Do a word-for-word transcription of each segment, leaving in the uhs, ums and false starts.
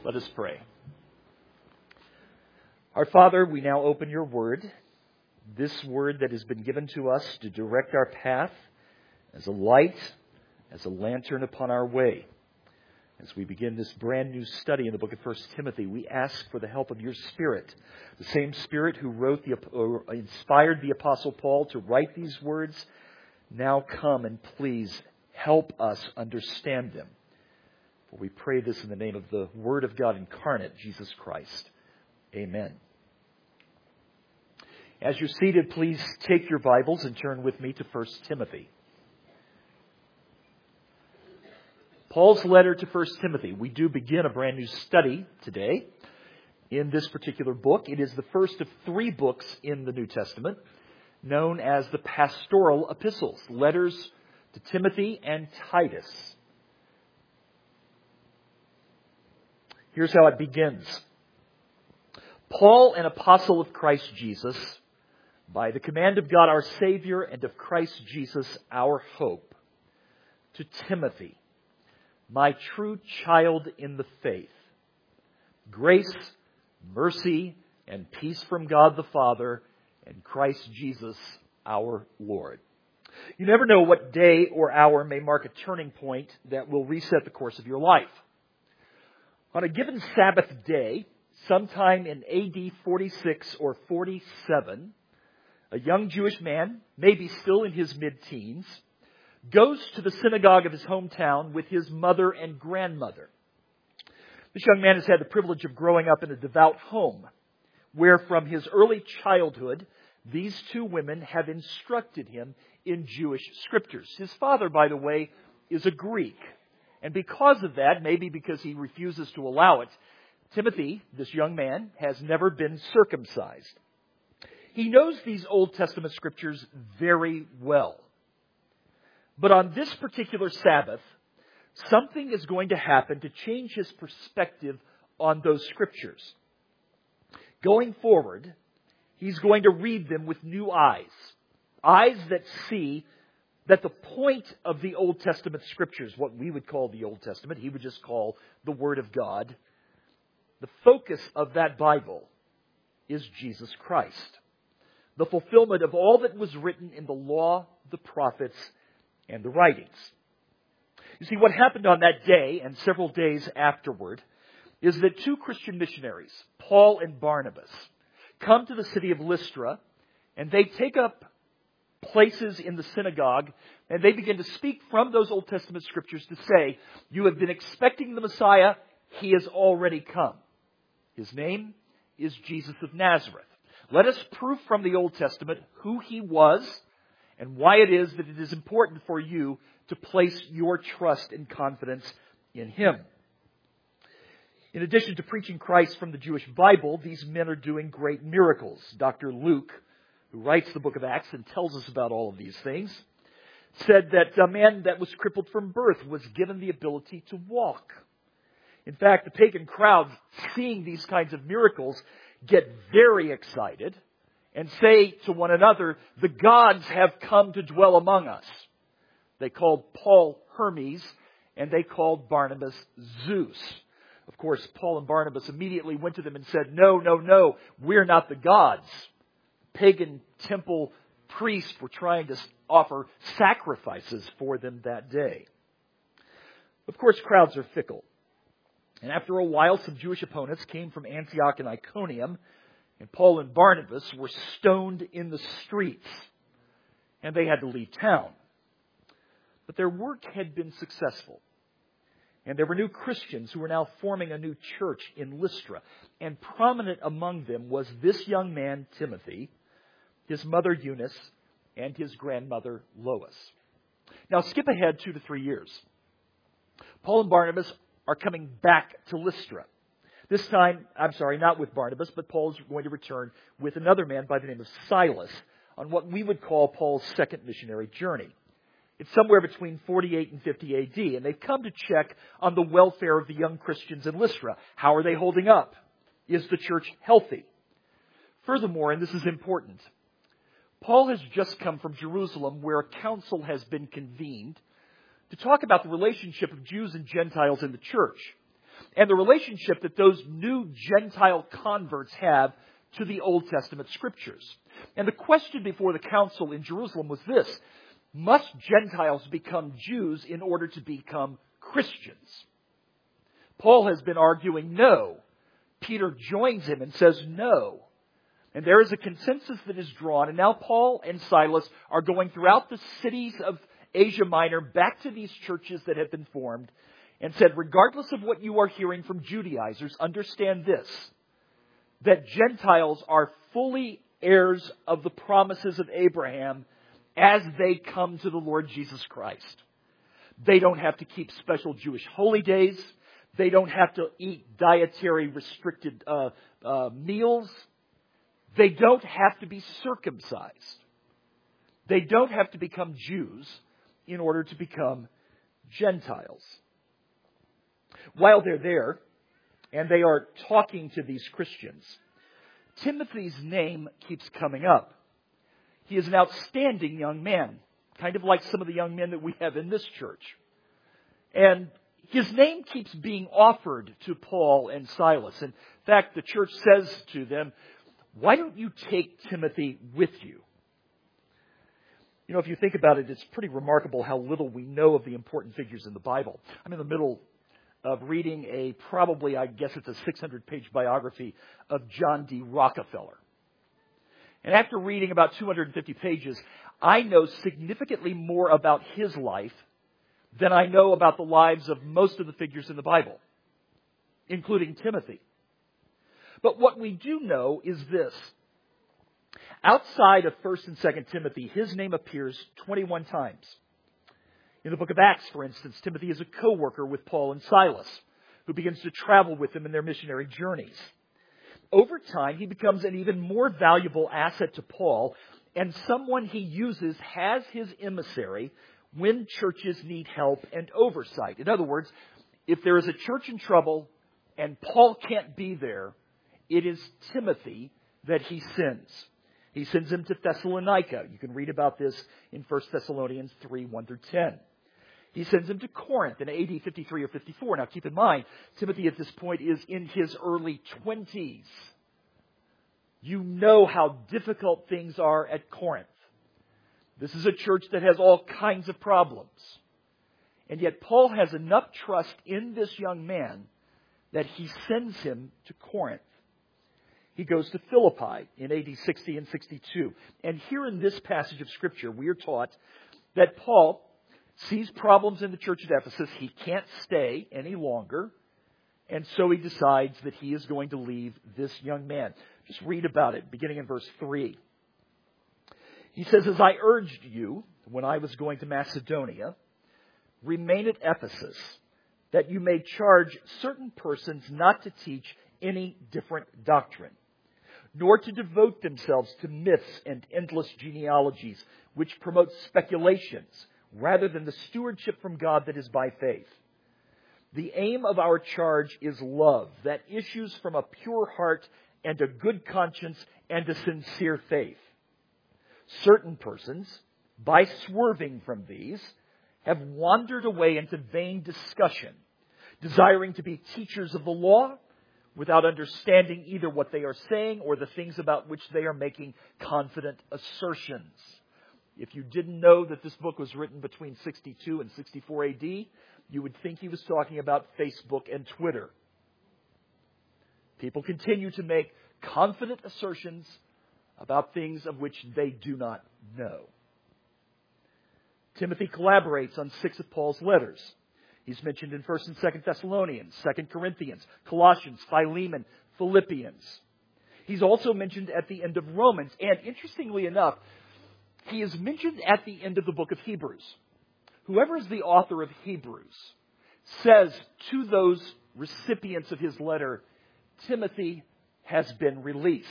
Let us pray. Our Father, we now open your word, this word that has been given to us to direct our path as a light, as a lantern upon our way. As we begin this brand new study in the book of First Timothy, we ask for the help of your Spirit, the same Spirit who wrote the, or inspired the Apostle Paul to write these words. Now come and please help us understand them. For we pray this in the name of the Word of God incarnate, Jesus Christ. Amen. As you're seated, please take your Bibles and turn with me to First Timothy. Paul's letter to First Timothy. We do begin a brand new study today in this particular book. It is the first of three books in the New Testament, known as the pastoral epistles, letters to Timothy and Titus. Here's how it begins. Paul, an apostle of Christ Jesus, by the command of God our Savior and of Christ Jesus our hope, to Timothy, my true child in the faith. Grace, mercy, and peace from God the Father and Christ Jesus our Lord. You never know what day or hour may mark a turning point that will reset the course of your life. On a given Sabbath day, sometime in A D forty-six or forty-seven, a young Jewish man, maybe still in his mid-teens, goes to the synagogue of his hometown with his mother and grandmother. This young man has had the privilege of growing up in a devout home, where from his early childhood, these two women have instructed him in Jewish scriptures. His father, by the way, is a Greek. And because of that, maybe because he refuses to allow it, Timothy, this young man, has never been circumcised. He knows these Old Testament scriptures very well. But on this particular Sabbath, something is going to happen to change his perspective on those scriptures. Going forward, he's going to read them with new eyes. Eyes that see that the point of the Old Testament scriptures, what we would call the Old Testament, he would just call the Word of God. The focus of that Bible is Jesus Christ. The fulfillment of all that was written in the law, the prophets, and the writings. You see, what happened on that day and several days afterward is that two Christian missionaries, Paul and Barnabas, come to the city of Lystra, and they take up places in the synagogue, and they begin to speak from those Old Testament scriptures to say, you have been expecting the Messiah, he has already come. His name is Jesus of Nazareth. Let us prove from the Old Testament who he was and why it is that it is important for you to place your trust and confidence in him. In addition to preaching Christ from the Jewish Bible, these men are doing great miracles. Doctor Luke, who writes the book of Acts and tells us about all of these things, said that a man that was crippled from birth was given the ability to walk. In fact, the pagan crowd, seeing these kinds of miracles, get very excited and say to one another, the gods have come to dwell among us. They called Paul Hermes, and they called Barnabas Zeus. Of course, Paul and Barnabas immediately went to them and said, no, no, no, we're not the gods. Pagan temple priests were trying to offer sacrifices for them that day. Of course, crowds are fickle. And after a while, some Jewish opponents came from Antioch and Iconium, and Paul and Barnabas were stoned in the streets, and they had to leave town. But their work had been successful. And there were new Christians who were now forming a new church in Lystra. And prominent among them was this young man, Timothy, his mother Eunice, and his grandmother Lois. Now skip ahead two to three years. Paul and Barnabas are coming back to Lystra. This time, I'm sorry, not with Barnabas, but Paul is going to return with another man by the name of Silas on what we would call Paul's second missionary journey. It's somewhere between forty-eight and fifty A D, and they've come to check on the welfare of the young Christians in Lystra. How are they holding up? Is the church healthy? Furthermore, and this is important, Paul has just come from Jerusalem, where a council has been convened to talk about the relationship of Jews and Gentiles in the church. and the relationship that those new Gentile converts have to the Old Testament Scriptures. And the question before the council in Jerusalem was this: must Gentiles become Jews in order to become Christians? Paul has been arguing no. Peter joins him and says no. And there is a consensus that is drawn, and now Paul and Silas are going throughout the cities of Asia Minor back to these churches that have been formed and said, regardless of what you are hearing from Judaizers, understand this, that Gentiles are fully heirs of the promises of Abraham as they come to the Lord Jesus Christ. They don't have to keep special Jewish holy days. They don't have to eat dietary restricted uh, uh, meals. They don't have to be circumcised. They don't have to become Jews in order to become Gentiles. While they're there, and they are talking to these Christians, Timothy's name keeps coming up. He is an outstanding young man, kind of like some of the young men that we have in this church. And his name keeps being offered to Paul and Silas. In fact, the church says to them, why don't you take Timothy with you? You know, if you think about it, it's pretty remarkable how little we know of the important figures in the Bible. I'm in the middle of reading a probably, I guess it's a six hundred page biography of John D. Rockefeller. And after reading about two hundred fifty pages, I know significantly more about his life than I know about the lives of most of the figures in the Bible, including Timothy. But what we do know is this. Outside of First and Second Timothy, his name appears twenty-one times. In the book of Acts, for instance, Timothy is a co-worker with Paul and Silas, who begins to travel with them in their missionary journeys. Over time, he becomes an even more valuable asset to Paul, and someone he uses as his emissary when churches need help and oversight. In other words, if there is a church in trouble and Paul can't be there, it is Timothy that he sends. He sends him to Thessalonica. You can read about this in First Thessalonians three, one through ten. He sends him to Corinth in A D fifty-three or fifty-four. Now keep in mind, Timothy at this point is in his early twenties. You know how difficult things are at Corinth. This is a church that has all kinds of problems. And yet Paul has enough trust in this young man that he sends him to Corinth. He goes to Philippi in A D sixty and sixty-two. And here in this passage of Scripture, we are taught that Paul sees problems in the church at Ephesus. He can't stay any longer. And so he decides that he is going to leave this young man. Just read about it, beginning in verse three. He says, as I urged you when I was going to Macedonia, remain at Ephesus, that you may charge certain persons not to teach any different doctrine, nor to devote themselves to myths and endless genealogies, which promote speculations, rather than the stewardship from God that is by faith. The aim of our charge is love that issues from a pure heart and a good conscience and a sincere faith. Certain persons, by swerving from these, have wandered away into vain discussion, desiring to be teachers of the law without understanding either what they are saying or the things about which they are making confident assertions. If you didn't know that this book was written between sixty-two and sixty-four A D, you would think he was talking about Facebook and Twitter. People continue to make confident assertions about things of which they do not know. Timothy collaborates on six of Paul's letters. He's mentioned in First and Second Thessalonians, Second Corinthians, Colossians, Philemon, Philippians. He's also mentioned at the end of Romans. And interestingly enough, he is mentioned at the end of the book of Hebrews. Whoever is the author of Hebrews says to those recipients of his letter, Timothy has been released.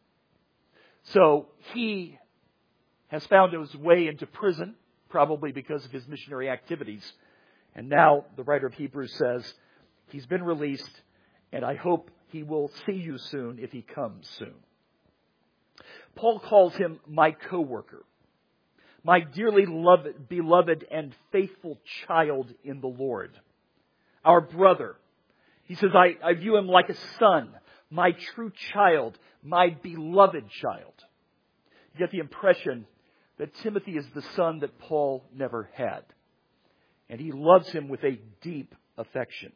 So he has found his way into prison, probably because of his missionary activities. And now the writer of Hebrews says, he's been released, and I hope he will see you soon if he comes soon. Paul calls him my co-worker, my dearly loved, beloved and faithful child in the Lord, our brother, He says, I, I view him like a son, my true child, my beloved child. You get the impression that Timothy is the son that Paul never had. And he loves him with a deep affection.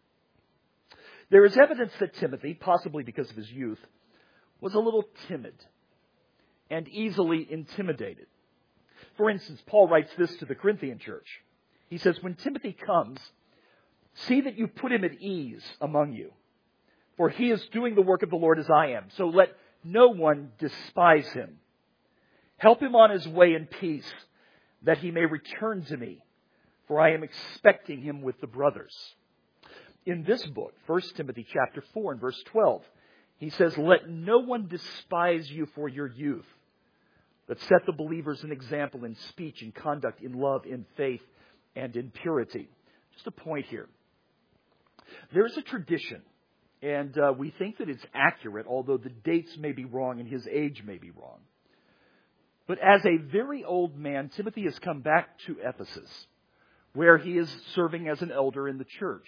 There is evidence that Timothy, possibly because of his youth, was a little timid and easily intimidated. For instance, Paul writes this to the Corinthian church. He says, when Timothy comes, see that you put him at ease among you, for he is doing the work of the Lord as I am. So let no one despise him. Help him on his way in peace, that he may return to me, for I am expecting him with the brothers. In this book, First Timothy chapter four and verse twelve, he says, let no one despise you for your youth, but set the believers an example in speech, in conduct, in love, in faith, and in purity. Just a point here. There's a tradition, and uh, we think that it's accurate, although the dates may be wrong and his age may be wrong. But as a very old man, Timothy has come back to Ephesus, where he is serving as an elder in the church.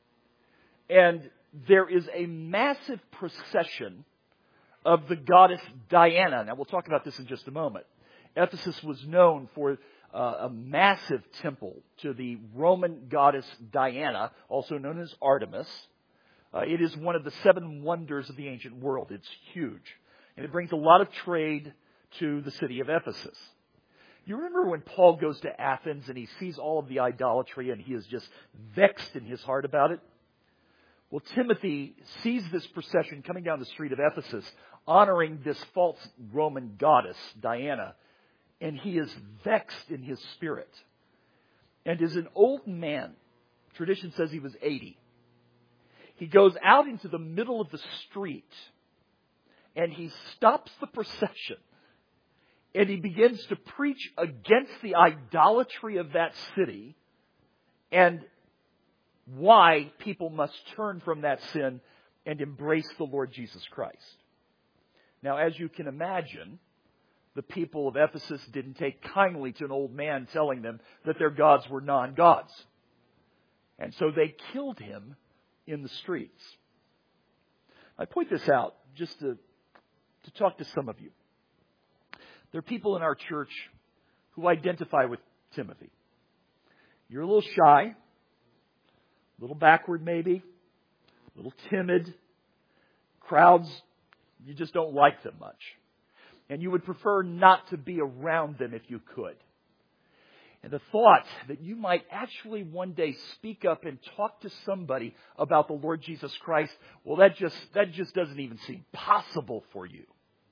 And there is a massive procession of the goddess Diana. Now, we'll talk about this in just a moment. Ephesus was known for uh, a massive temple to the Roman goddess Diana, also known as Artemis. Uh, it is one of the seven wonders of the ancient world. It's huge. And it brings a lot of trade to the city of Ephesus. You remember when Paul goes to Athens and he sees all of the idolatry and he is just vexed in his heart about it? Well, Timothy sees this procession coming down the street of Ephesus, honoring this false Roman goddess, Diana, and he is vexed in his spirit. And as an old man, tradition says he was eighty, he goes out into the middle of the street and he stops the procession and he begins to preach against the idolatry of that city and why people must turn from that sin and embrace the Lord Jesus Christ. Now, as you can imagine, the people of Ephesus didn't take kindly to an old man telling them that their gods were non-gods. And so they killed him in the streets. I point this out just to, to talk to some of you. There are people in our church who identify with Timothy. You're a little shy, a little backward maybe, a little timid. Crowds, you just don't like them much. And you would prefer not to be around them if you could. And the thought that you might actually one day speak up and talk to somebody about the Lord Jesus Christ, well, that just, that just doesn't even seem possible for you.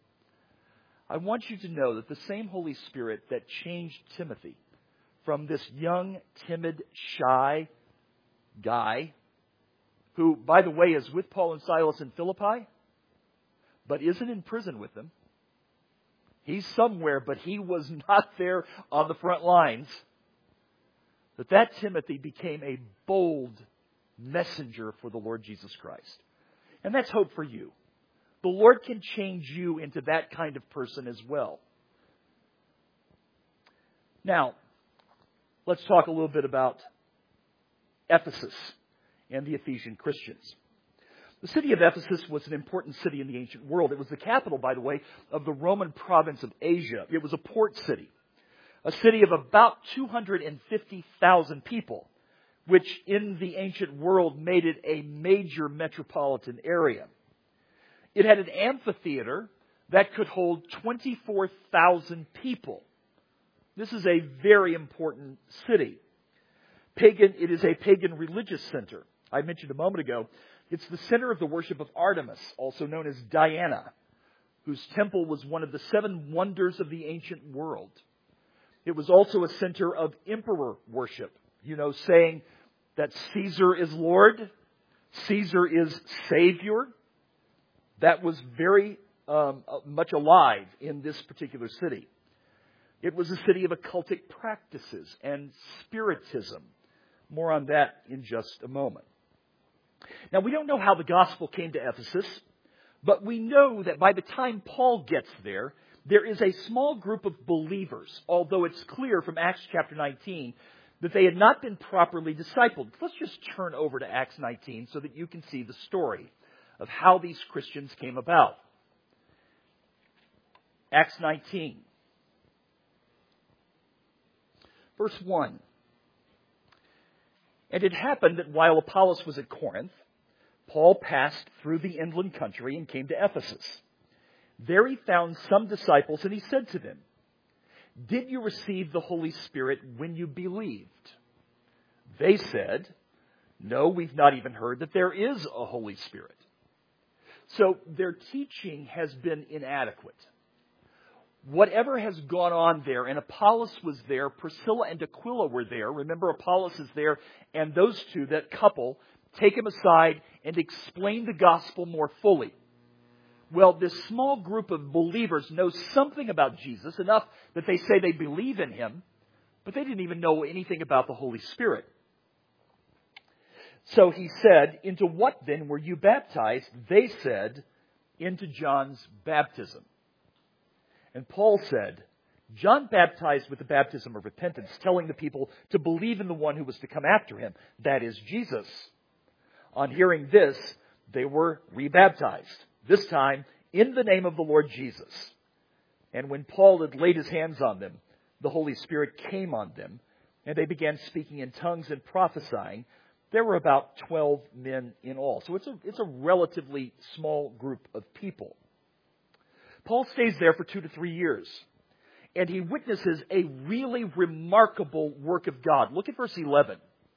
I want you to know that the same Holy Spirit that changed Timothy from this young, timid, shy guy, who, by the way, is with Paul and Silas in Philippi, but isn't in prison with them. He's somewhere, but he was not there on the front lines. That that Timothy became a bold messenger for the Lord Jesus Christ. And that's hope for you. The Lord can change you into that kind of person as well. Now, let's talk a little bit about Ephesus and the Ephesian Christians. The city of Ephesus was an important city in the ancient world. It was the capital, by the way, of the Roman province of Asia. It was a port city, a city of about two hundred fifty thousand people, which in the ancient world made it a major metropolitan area. It had an amphitheater that could hold twenty-four thousand people. This is a very important city. Pagan, it is a pagan religious center. I mentioned a moment ago, it's the center of the worship of Artemis, also known as Diana, whose temple was one of the seven wonders of the ancient world. It was also a center of emperor worship, you know, saying that Caesar is Lord, Caesar is Savior. That was very um, much alive in this particular city. It was a city of occultic practices and spiritism. More on that in just a moment. Now, we don't know how the gospel came to Ephesus, but we know that by the time Paul gets there, there is a small group of believers, although it's clear from Acts chapter nineteen that they had not been properly discipled. Let's just turn over to Acts nineteen so that you can see the story of how these Christians came about. Acts nineteen. Verse one. And it happened that while Apollos was at Corinth, Paul passed through the inland country and came to Ephesus. There he found some disciples, and he said to them, "Did you receive the Holy Spirit when you believed?" They said, "No, we've not even heard that there is a Holy Spirit." So their teaching has been inadequate. Whatever has gone on there, and Apollos was there, Priscilla and Aquila were there. Remember, Apollos is there, and those two, that couple, take him aside and explain the gospel more fully. Well, this small group of believers knows something about Jesus, enough that they say they believe in him, but they didn't even know anything about the Holy Spirit. So he said, "Into what then were you baptized?" They said, "Into John's baptism." And Paul said, "John baptized with the baptism of repentance, telling the people to believe in the one who was to come after him, that is Jesus." On hearing this, they were rebaptized, this time in the name of the Lord Jesus. And when Paul had laid his hands on them, the Holy Spirit came on them, and they began speaking in tongues and prophesying. There were about twelve men in all. So it's a, it's a relatively small group of people. Paul stays there for two to three years, and he witnesses a really remarkable work of God. Look at verse eleven.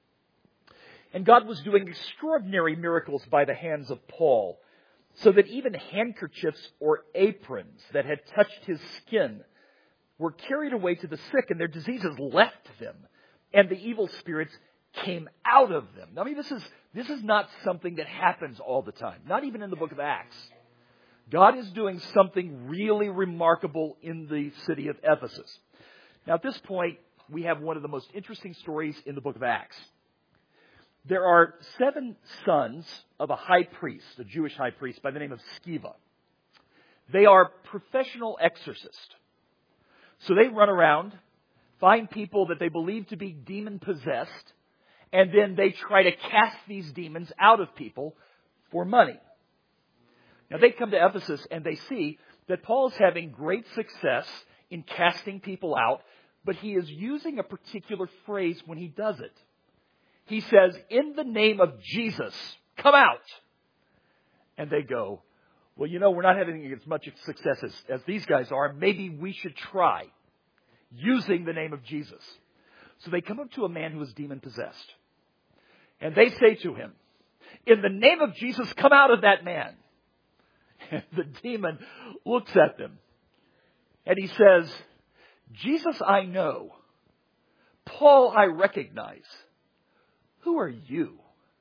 And God was doing extraordinary miracles by the hands of Paul, so that even handkerchiefs or aprons that had touched his skin were carried away to the sick, and their diseases left them, and the evil spirits came out of them. Now, I mean, this is, this is not something that happens all the time, not even in the book of Acts. God is doing something really remarkable in the city of Ephesus. Now, at this point, we have one of the most interesting stories in the book of Acts. There are seven sons of a high priest, a Jewish high priest by the name of Sceva. They are professional exorcists. So they run around, find people that they believe to be demon-possessed, and then they try to cast these demons out of people for money. Now, they come to Ephesus and they see that Paul is having great success in casting people out, but he is using a particular phrase when he does it. He says, "In the name of Jesus, come out." And they go, "Well, you know, we're not having as much success as, as these guys are. Maybe we should try using the name of Jesus." So they come up to a man who is demon-possessed. And they say to him, "In the name of Jesus, come out of that man." And the demon looks at them. And he says, "Jesus I know. Paul I recognize. Who are you?"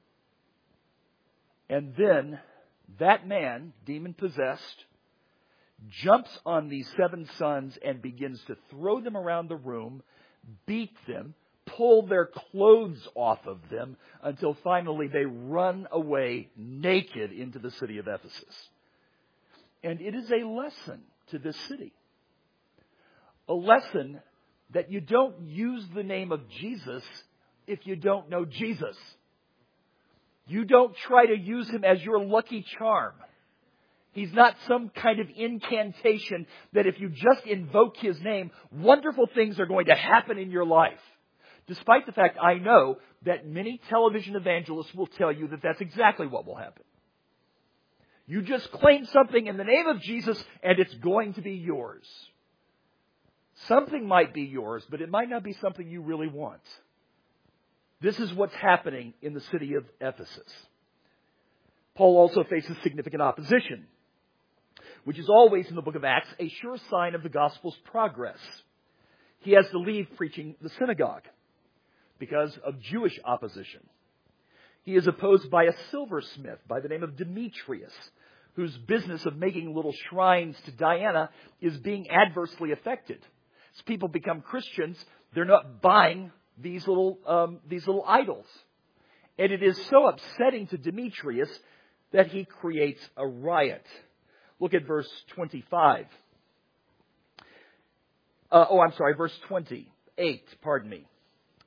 And then that man, demon-possessed, jumps on these seven sons and begins to throw them around the room, beat them, pull their clothes off of them, until finally they run away naked into the city of Ephesus. And it is a lesson to this city. A lesson that you don't use the name of Jesus if you don't know Jesus. You don't try to use him as your lucky charm. He's not some kind of incantation that if you just invoke his name, wonderful things are going to happen in your life. Despite the fact I know that many television evangelists will tell you that that's exactly what will happen. You just claim something in the name of Jesus and it's going to be yours. Something might be yours, but it might not be something you really want. This is what's happening in the city of Ephesus. Paul also faces significant opposition, which is always in the book of Acts a sure sign of the gospel's progress. He has to leave preaching the synagogue because of Jewish opposition. He is opposed by a silversmith by the name of Demetrius, whose business of making little shrines to Diana is being adversely affected. As people become Christians, they're not buying these little um, these little idols. And it is so upsetting to Demetrius that he creates a riot. Look at verse twenty-five. Uh, oh, I'm sorry, verse twenty-eight, pardon me.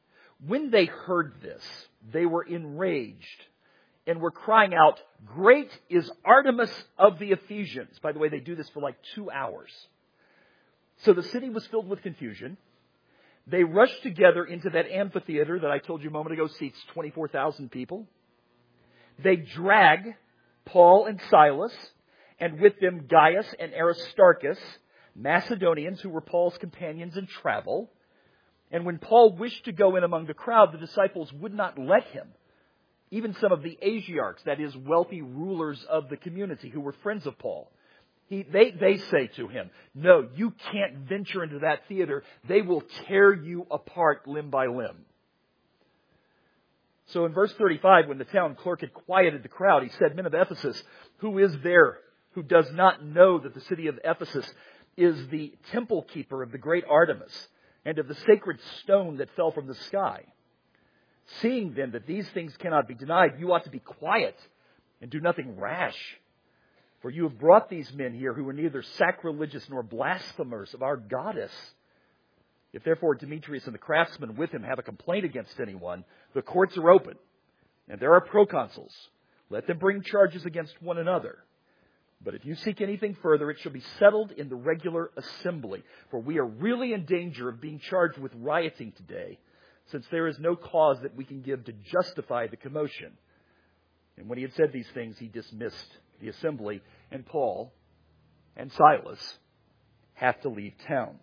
When they heard this, they were enraged and were crying out, "Great is Artemis of the Ephesians." By the way, they do this for like two hours. So the city was filled with confusion. They rushed together into that amphitheater that I told you a moment ago seats twenty-four thousand people. They drag Paul and Silas, and with them Gaius and Aristarchus, Macedonians who were Paul's companions in travel. And when Paul wished to go in among the crowd, the disciples would not let him. Even some of the Asiarchs, that is, wealthy rulers of the community who were friends of Paul, he, they, they say to him, "No, you can't venture into that theater. They will tear you apart limb by limb." So in verse thirty-five, when the town clerk had quieted the crowd, he said, "Men of Ephesus, who is there who does not know that the city of Ephesus is the temple keeper of the great Artemis and of the sacred stone that fell from the sky? Seeing then that these things cannot be denied, you ought to be quiet and do nothing rash. For you have brought these men here who are neither sacrilegious nor blasphemers of our goddess. If therefore Demetrius and the craftsmen with him have a complaint against anyone, the courts are open, and there are proconsuls. Let them bring charges against one another. But if you seek anything further, it shall be settled in the regular assembly. For we are really in danger of being charged with rioting today, since there is no cause that we can give to justify the commotion." And when he had said these things, he dismissed the assembly, and Paul and Silas have to leave town.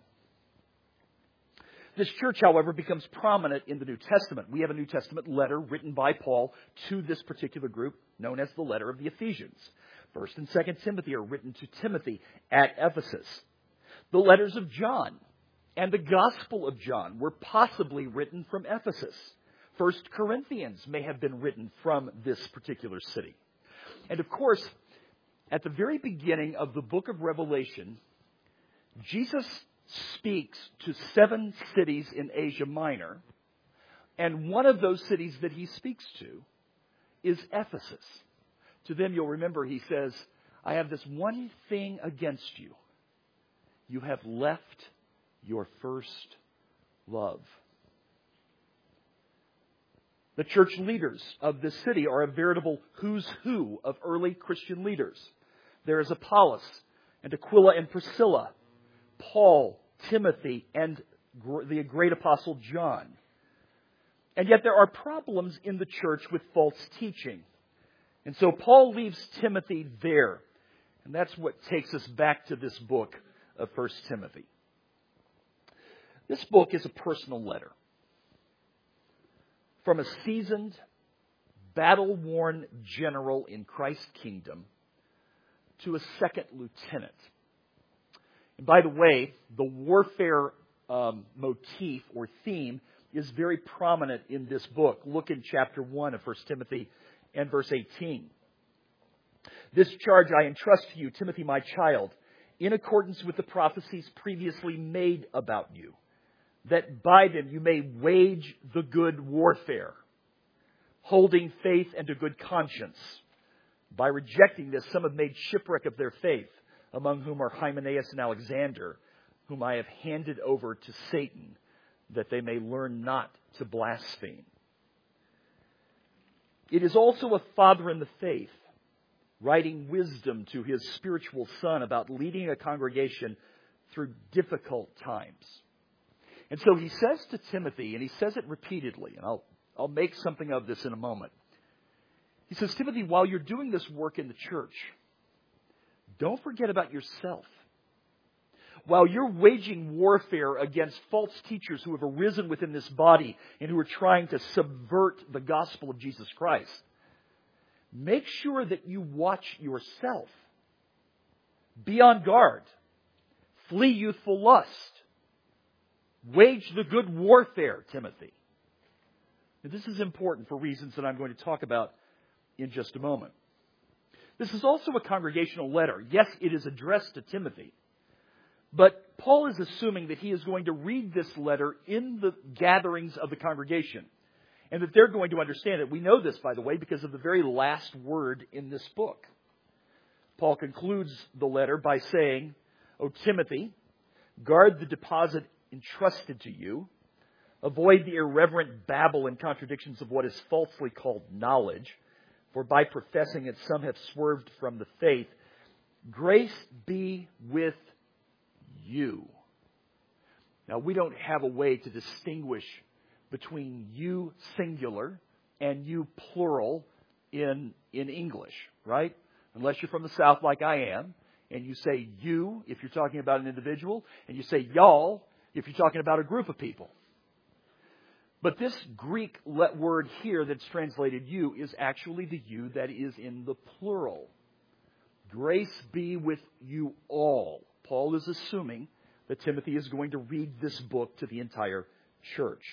This church, however, becomes prominent in the New Testament. We have a New Testament letter written by Paul to this particular group, known as the letter of the Ephesians. First and Second Timothy are written to Timothy at Ephesus. The letters of John and the Gospel of John were possibly written from Ephesus. First Corinthians may have been written from this particular city. And of course, at the very beginning of the book of Revelation, Jesus speaks to seven cities in Asia Minor, and one of those cities that he speaks to is Ephesus. To them, you'll remember, he says, "I have this one thing against you. You have left your first love." The church leaders of this city are a veritable who's who of early Christian leaders. There is Apollos and Aquila and Priscilla, Paul, Timothy, and the great apostle John. And yet there are problems in the church with false teaching. And so Paul leaves Timothy there. And that's what takes us back to this book of First Timothy. This book is a personal letter from a seasoned, battle-worn general in Christ's kingdom to a second lieutenant. And by the way, the warfare um, motif or theme is very prominent in this book. Look in chapter one of First Timothy and verse eighteen. "This charge I entrust to you, Timothy, my child, in accordance with the prophecies previously made about you, that by them you may wage the good warfare, holding faith and a good conscience. By rejecting this, some have made shipwreck of their faith, among whom are Hymenaeus and Alexander, whom I have handed over to Satan, that they may learn not to blaspheme. It is also a father in the faith, writing wisdom to his spiritual son about leading a congregation through difficult times." And so he says to Timothy, and he says it repeatedly, and I'll, I'll make something of this in a moment. He says, "Timothy, while you're doing this work in the church, don't forget about yourself. While you're waging warfare against false teachers who have arisen within this body and who are trying to subvert the gospel of Jesus Christ, make sure that you watch yourself. Be on guard. Flee youthful lust. Wage the good warfare, Timothy." Now, this is important for reasons that I'm going to talk about in just a moment. This is also a congregational letter. Yes, it is addressed to Timothy. But Paul is assuming that he is going to read this letter in the gatherings of the congregation, and that they're going to understand it. We know this, by the way, because of the very last word in this book. Paul concludes the letter by saying, "O Timothy, guard the deposit entrusted to you, Avoid the irreverent babble and contradictions of what is falsely called knowledge, for by professing it some have swerved from the faith. Grace be with you. Now, we don't have a way to distinguish between you singular and you plural in, in English, right? Unless you're from the South like I am, and you say you if you're talking about an individual, and you say y'all if you're talking about a group of people. But this Greek word here that's translated you is actually the you that is in the plural. Grace be with you all. Paul is assuming that Timothy is going to read this book to the entire church.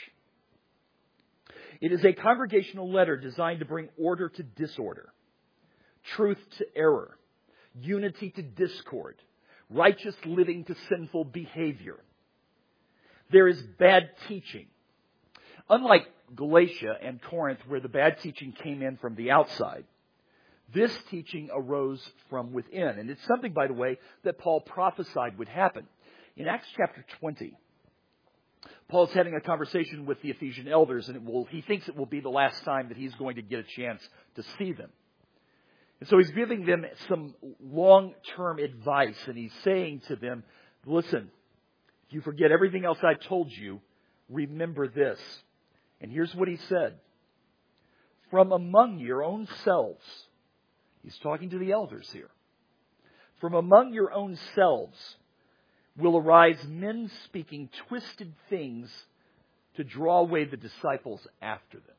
It is a congregational letter designed to bring order to disorder, truth to error, unity to discord, righteous living to sinful behavior. There is bad teaching. Unlike Galatia and Corinth, where the bad teaching came in from the outside, this teaching arose from within. And it's something, by the way, that Paul prophesied would happen. In Acts chapter twenty, Paul's having a conversation with the Ephesian elders, and it will, he thinks it will be the last time that he's going to get a chance to see them. And so he's giving them some long-term advice, and he's saying to them, listen, if you forget everything else I told you, remember this. And here's what he said. From among your own selves, he's talking to the elders here. From among your own selves will arise men speaking twisted things to draw away the disciples after them.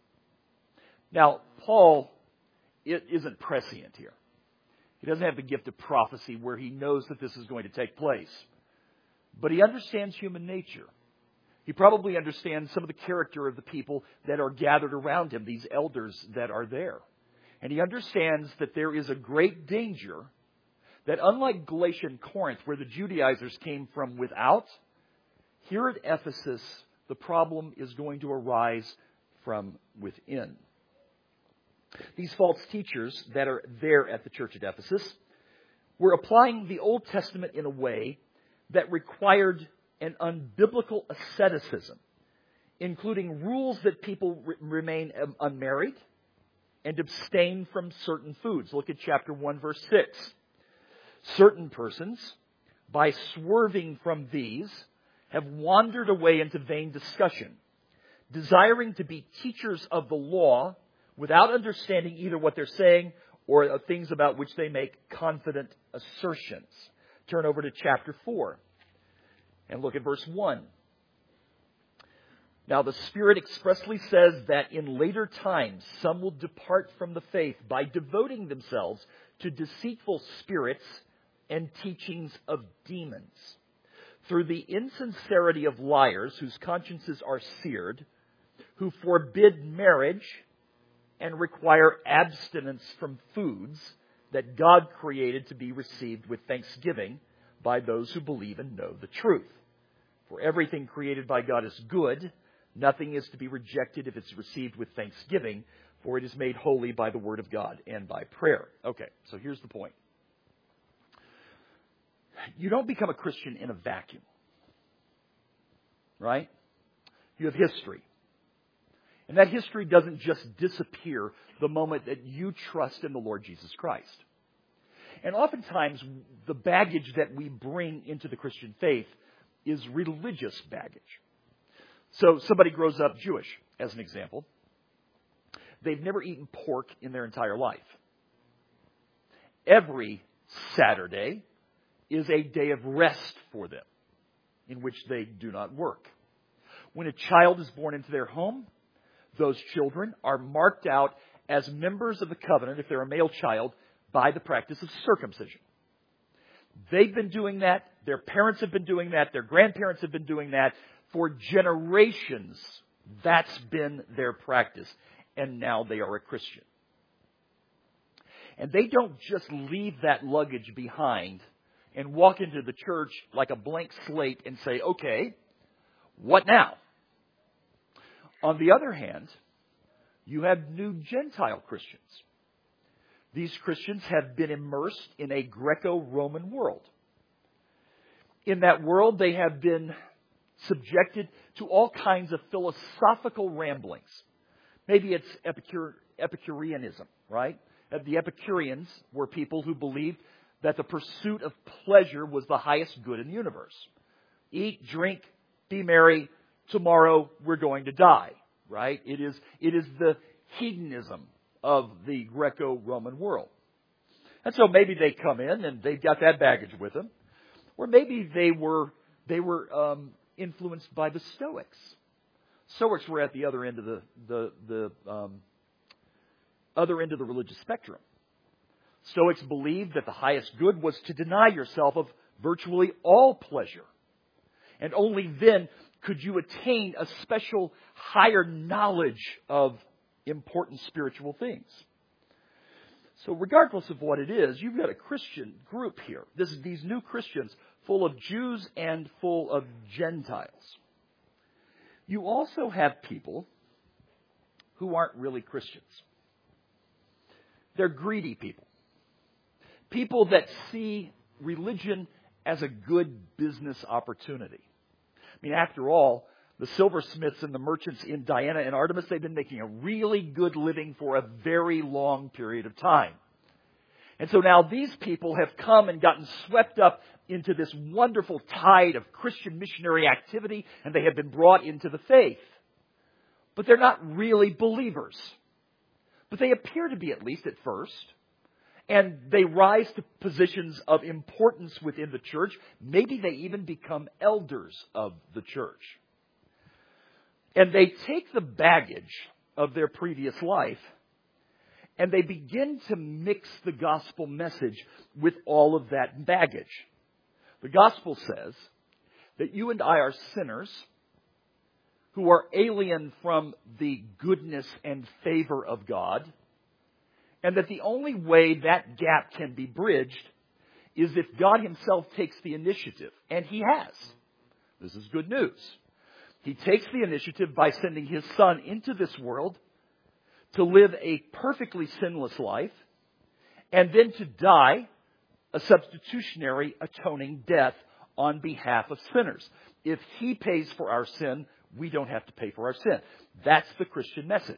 Now, Paul it isn't prescient here. He doesn't have the gift of prophecy where he knows that this is going to take place. But he understands human nature. He probably understands some of the character of the people that are gathered around him, these elders that are there. And he understands that there is a great danger that unlike Galatia and Corinth, where the Judaizers came from without, here at Ephesus, the problem is going to arise from within. These false teachers that are there at the church at Ephesus were applying the Old Testament in a way that required an unbiblical asceticism, including rules that people re- remain unmarried and abstain from certain foods. Look at chapter one, verse six. Certain persons, by swerving from these, have wandered away into vain discussion, desiring to be teachers of the law without understanding either what they're saying or things about which they make confident assertions. Turn over to chapter four and look at verse one. Now the Spirit expressly says that in later times some will depart from the faith by devoting themselves to deceitful spirits and teachings of demons, through the insincerity of liars whose consciences are seared, who forbid marriage and require abstinence from foods that God created to be received with thanksgiving by those who believe and know the truth. For everything created by God is good. Nothing is to be rejected if it's received with thanksgiving, for it is made holy by the word of God and by prayer. Okay, so here's the point. You don't become a Christian in a vacuum, right? You have history. And that history doesn't just disappear the moment that you trust in the Lord Jesus Christ. And oftentimes, the baggage that we bring into the Christian faith is religious baggage. So somebody grows up Jewish, as an example. They've never eaten pork in their entire life. Every Saturday is a day of rest for them, in which they do not work. When a child is born into their home, those children are marked out as members of the covenant, if they're a male child, by the practice of circumcision. They've been doing that. Their parents have been doing that. Their grandparents have been doing that. For generations, that's been their practice. And now they are a Christian. And they don't just leave that luggage behind and walk into the church like a blank slate and say, okay, what now? On the other hand, you have new Gentile Christians. These Christians have been immersed in a Greco-Roman world. In that world, they have been subjected to all kinds of philosophical ramblings. Maybe it's Epicure, Epicureanism, right? The Epicureans were people who believed that the pursuit of pleasure was the highest good in the universe. Eat, drink, be merry. Tomorrow we're going to die, right? It is, it is the hedonism of the Greco-Roman world. And so maybe they come in and they've got that baggage with them. Or maybe they were, they were um, influenced by the Stoics. Stoics were at the other end of the, the, the um, other end of the religious spectrum. Stoics believed that the highest good was to deny yourself of virtually all pleasure. And only then could you attain a special higher knowledge of important spiritual things. So regardless of what it is, you've got a Christian group here. This is these new Christians full of Jews and full of Gentiles. You also have people who aren't really Christians. They're greedy people. People that see religion as a good business opportunity. I mean, after all, the silversmiths and the merchants in Diana and Artemis, they've been making a really good living for a very long period of time. And so now these people have come and gotten swept up into this wonderful tide of Christian missionary activity, and they have been brought into the faith. But they're not really believers. But they appear to be, at least at first. And they rise to positions of importance within the church. Maybe they even become elders of the church. And they take the baggage of their previous life and they begin to mix the gospel message with all of that baggage. The gospel says that you and I are sinners who are alien from the goodness and favor of God, and that the only way that gap can be bridged is if God Himself takes the initiative. And He has. This is good news. He takes the initiative by sending His Son into this world to live a perfectly sinless life, and then to die a substitutionary atoning death on behalf of sinners. If He pays for our sin, we don't have to pay for our sin. That's the Christian message.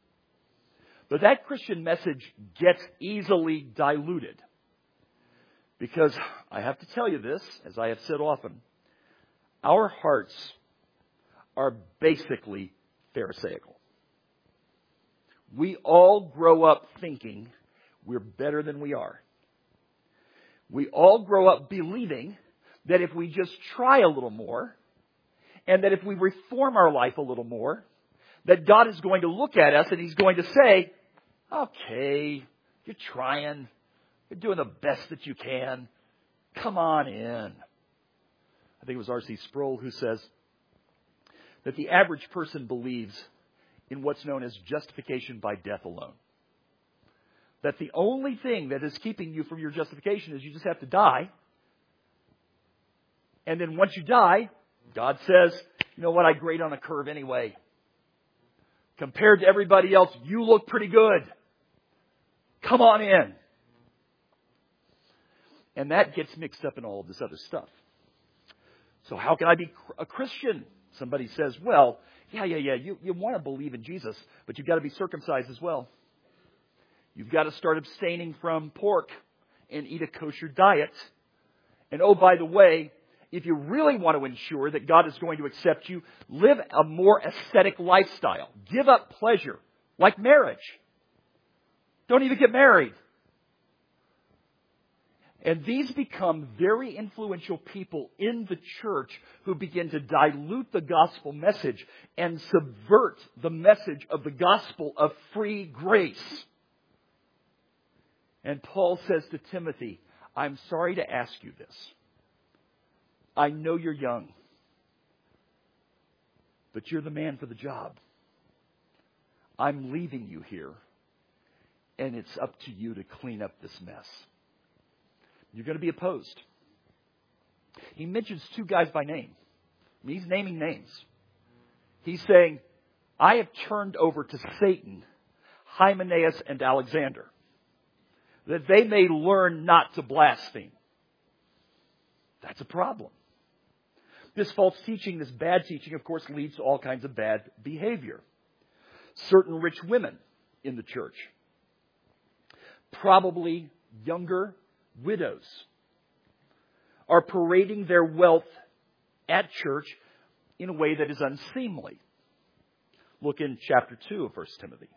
But that Christian message gets easily diluted. Because I have to tell you this, as I have said often, our hearts are basically Pharisaical. We all grow up thinking we're better than we are. We all grow up believing that if we just try a little more, and that if we reform our life a little more, that God is going to look at us and He's going to say, okay, you're trying. You're doing the best that you can. Come on in. I think it was R C Sproul who says that the average person believes in what's known as justification by death alone. That the only thing that is keeping you from your justification is you just have to die. And then once you die, God says, you know what, I grade on a curve anyway. Compared to everybody else, you look pretty good. Come on in. And that gets mixed up in all of this other stuff. So how can I be a Christian? Somebody says, well, yeah, yeah, yeah, you, you want to believe in Jesus, but you've got to be circumcised as well. You've got to start abstaining from pork and eat a kosher diet. And oh, by the way, if you really want to ensure that God is going to accept you, live a more ascetic lifestyle. Give up pleasure, like marriage. Don't even get married. And these become very influential people in the church who begin to dilute the gospel message and subvert the message of the gospel of free grace. And Paul says to Timothy, I'm sorry to ask you this. I know you're young, but you're the man for the job. I'm leaving you here, and it's up to you to clean up this mess. You're going to be opposed. He mentions two guys by name. I mean, he's naming names. He's saying, I have turned over to Satan Hymenaeus and Alexander, that they may learn not to blaspheme. That's a problem. This false teaching, this bad teaching, of course, leads to all kinds of bad behavior. Certain rich women in the church, probably younger widows, are parading their wealth at church in a way that is unseemly. Look in chapter two of First Timothy.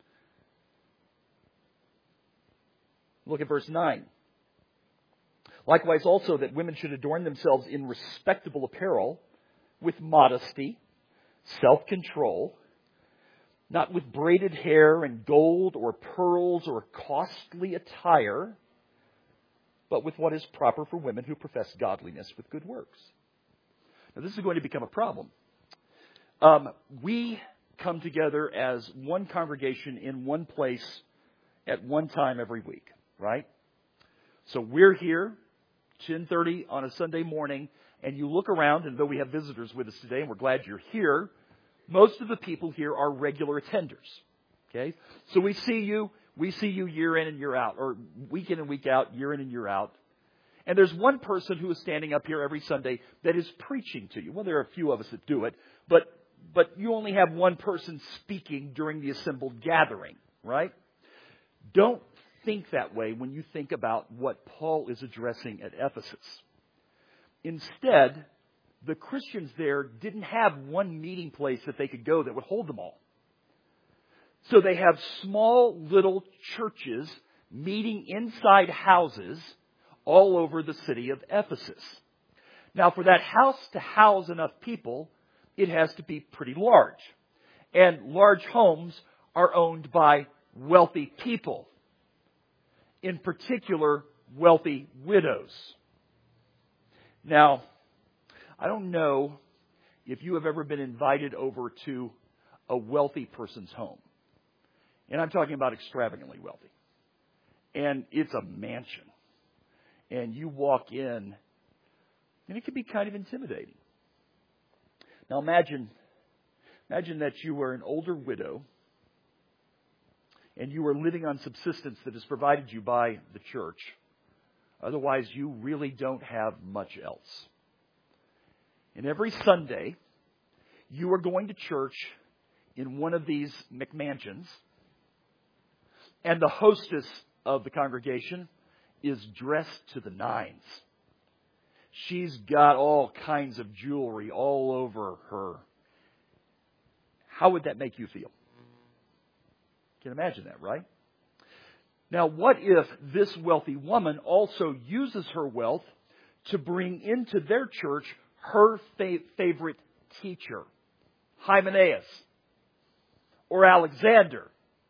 Look at verse nine. Likewise also that women should adorn themselves in respectable apparel, with modesty, self-control, not with braided hair and gold or pearls or costly attire, but with what is proper for women who profess godliness with good works. Now this is going to become a problem. Um, we come together as one congregation in one place at one time every week, right? So we're here, ten thirty on a Sunday morning, and you look around, and though we have visitors with us today, and we're glad you're here, most of the people here are regular attenders. Okay? So we see you, we see you year in and year out, or week in and week out, year in and year out. And there's one person who is standing up here every Sunday that is preaching to you. Well, there are a few of us that do it, but but you only have one person speaking during the assembled gathering, right? Don't think that way when you think about what Paul is addressing at Ephesus. Instead, the Christians there didn't have one meeting place that they could go that would hold them all. So they have small little churches meeting inside houses all over the city of Ephesus. Now, for that house to house enough people, it has to be pretty large. And large homes are owned by wealthy people. In particular, wealthy widows. Now, I don't know if you have ever been invited over to a wealthy person's home. And I'm talking about extravagantly wealthy. And it's a mansion. And you walk in, and it can be kind of intimidating. Now imagine, imagine that you were an older widow, and you were living on subsistence that is provided you by the church. Otherwise, you really don't have much else. And every Sunday, you are going to church in one of these McMansions, and the hostess of the congregation is dressed to the nines. She's got all kinds of jewelry all over her. How would that make you feel? You can imagine that, right? Now, what if this wealthy woman also uses her wealth to bring into their church her fa- favorite teacher, Hymenaeus or Alexander?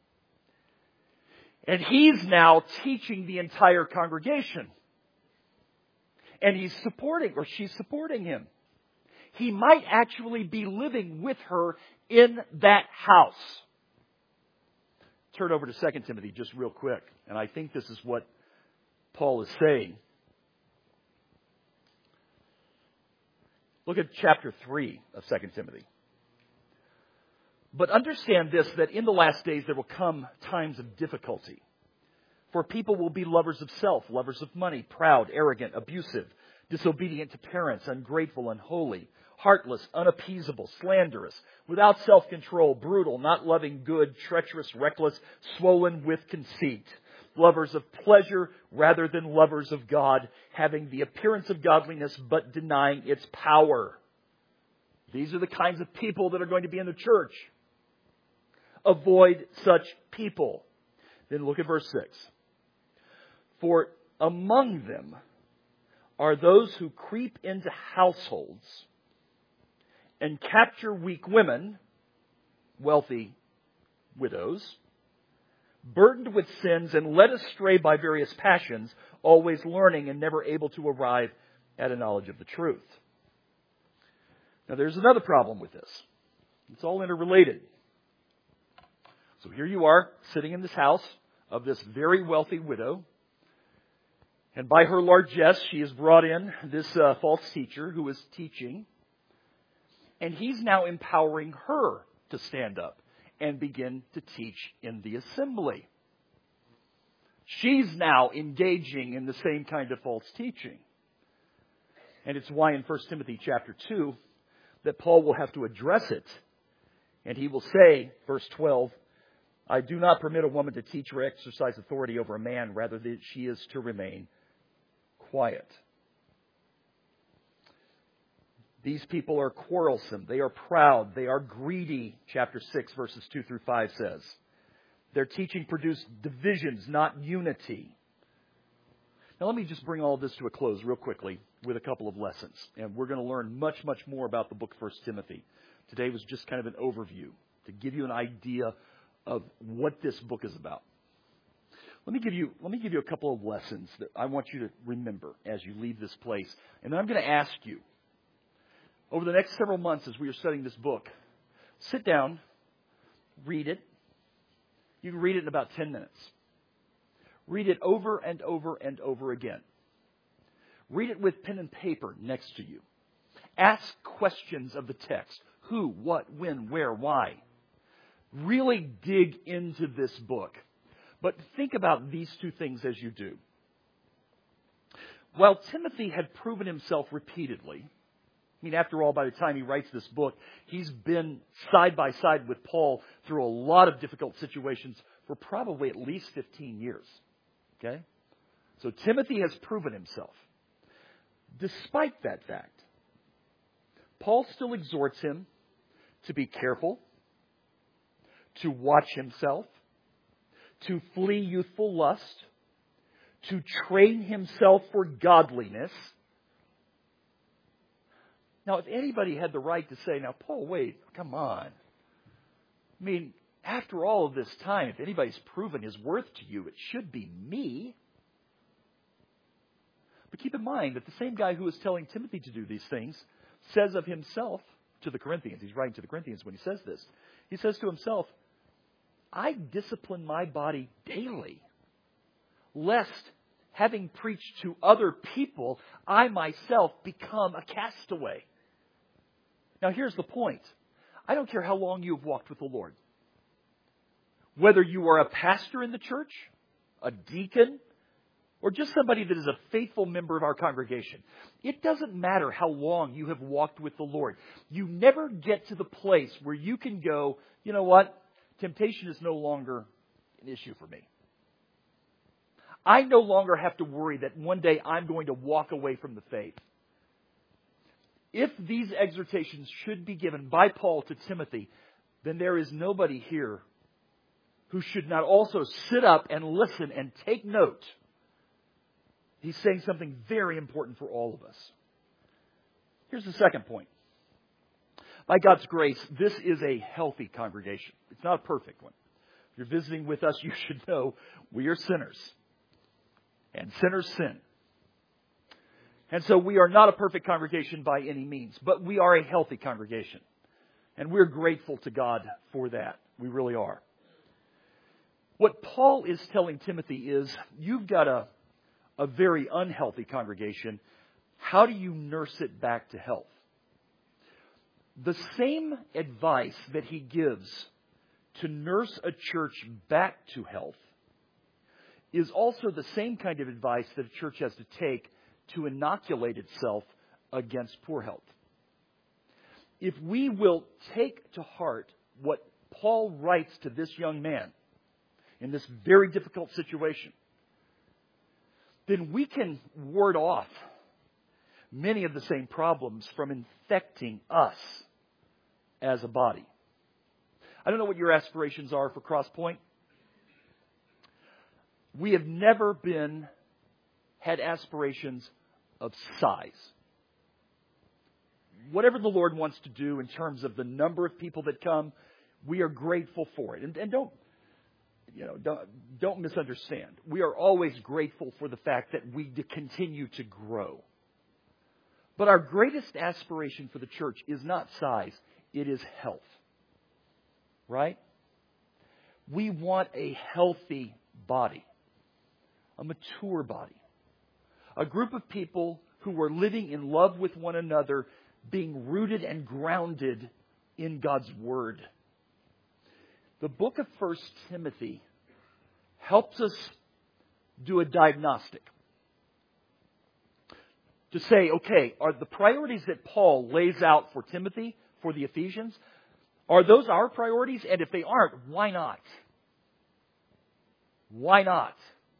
And he's now teaching the entire congregation. And he's supporting, or she's supporting him. He might actually be living with her in that house. Turn over to Second Timothy just real quick. And I think this is what Paul is saying. Look at chapter three of Second Timothy. But understand this, that in the last days there will come times of difficulty. For people will be lovers of self, lovers of money, proud, arrogant, abusive, disobedient to parents, ungrateful, unholy, heartless, unappeasable, slanderous, without self-control, brutal, not loving good, treacherous, reckless, swollen with conceit, lovers of pleasure rather than lovers of God, having the appearance of godliness but denying its power. These are the kinds of people that are going to be in the church. Avoid such people. Then look at verse six. For among them are those who creep into households and capture weak women, wealthy widows, burdened with sins and led astray by various passions, always learning and never able to arrive at a knowledge of the truth. Now there's another problem with this. It's all interrelated. So here you are, sitting in this house of this very wealthy widow. And by her largesse, she has brought in this uh, false teacher who is teaching. And he's now empowering her to stand up and begin to teach in the assembly. She's now engaging in the same kind of false teaching. And it's why in First Timothy chapter two that Paul will have to address it. And he will say, verse twelve, I do not permit a woman to teach or exercise authority over a man, rather that she is to remain quiet. These people are quarrelsome. They are proud. They are greedy, chapter six, verses two through five says. Their teaching produced divisions, not unity. Now let me just bring all this to a close real quickly with a couple of lessons. And we're going to learn much, much more about the book of First Timothy. Today was just kind of an overview to give you an idea of what this book is about. Let me give you, let me give you a couple of lessons that I want you to remember as you leave this place. And then I'm going to ask you, over the next several months as we are studying this book, sit down, read it. You can read it in about ten minutes. Read it over and over and over again. Read it with pen and paper next to you. Ask questions of the text. Who, what, when, where, why. Really dig into this book. But think about these two things as you do. While Timothy had proven himself repeatedly, I mean, after all, by the time he writes this book, he's been side by side with Paul through a lot of difficult situations for probably at least fifteen years. Okay? So Timothy has proven himself. Despite that fact, Paul still exhorts him to be careful, to watch himself, to flee youthful lust, to train himself for godliness. Now, if anybody had the right to say, now, Paul, wait, come on. I mean, after all of this time, if anybody's proven his worth to you, it should be me. But keep in mind that the same guy who is telling Timothy to do these things says of himself to the Corinthians, he's writing to the Corinthians when he says this, he says to himself, I discipline my body daily, lest, having preached to other people, I myself become a castaway. Now here's the point. I don't care how long you have walked with the Lord. Whether you are a pastor in the church, a deacon, or just somebody that is a faithful member of our congregation. It doesn't matter how long you have walked with the Lord. You never get to the place where you can go, you know what? Temptation is no longer an issue for me. I no longer have to worry that one day I'm going to walk away from the faith. If these exhortations should be given by Paul to Timothy, then there is nobody here who should not also sit up and listen and take note. He's saying something very important for all of us. Here's the second point. By God's grace, this is a healthy congregation. It's not a perfect one. If you're visiting with us, you should know we are sinners. And sinners sin. And so we are not a perfect congregation by any means, but we are a healthy congregation. And we're grateful to God for that. We really are. What Paul is telling Timothy is, you've got a, a very unhealthy congregation. How do you nurse it back to health? The same advice that he gives to nurse a church back to health is also the same kind of advice that a church has to take to inoculate itself against poor health. If we will take to heart what Paul writes to this young man in this very difficult situation, then we can ward off many of the same problems from infecting us as a body. I don't know what your aspirations are for Crosspoint. We have never been, had aspirations of size. Whatever the Lord wants to do in terms of the number of people that come, we are grateful for it. And, and don't, you know, don't, don't misunderstand. We are always grateful for the fact that we continue to grow. But our greatest aspiration for the church is not size. It is health. Right? We want a healthy body. A mature body. A group of people who are living in love with one another, being rooted and grounded in God's Word. The book of First Timothy helps us do a diagnostic. to say, okay, are the priorities that Paul lays out for Timothy, for the Ephesians, are those our priorities? And if they aren't, why not? Why not?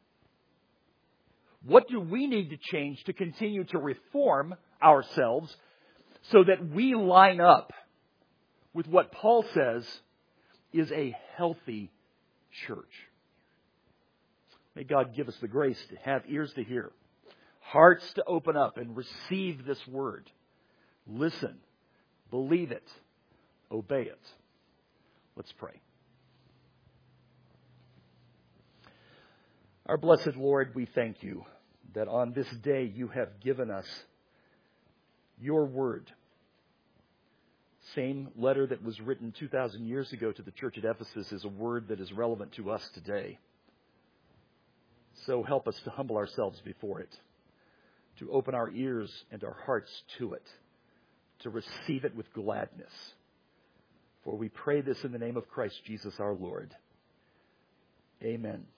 What do we need to change to continue to reform ourselves so that we line up with what Paul says is a healthy church? May God give us the grace to have ears to hear, hearts to open up and receive this word. Listen, believe it, obey it. Let's pray. Our blessed Lord, we thank you that on this day you have given us your word. Same letter that was written two thousand years ago to the church at Ephesus is a word that is relevant to us today. So help us to humble ourselves before it, to open our ears and our hearts to it, to receive it with gladness. For we pray this in the name of Christ Jesus our Lord. Amen.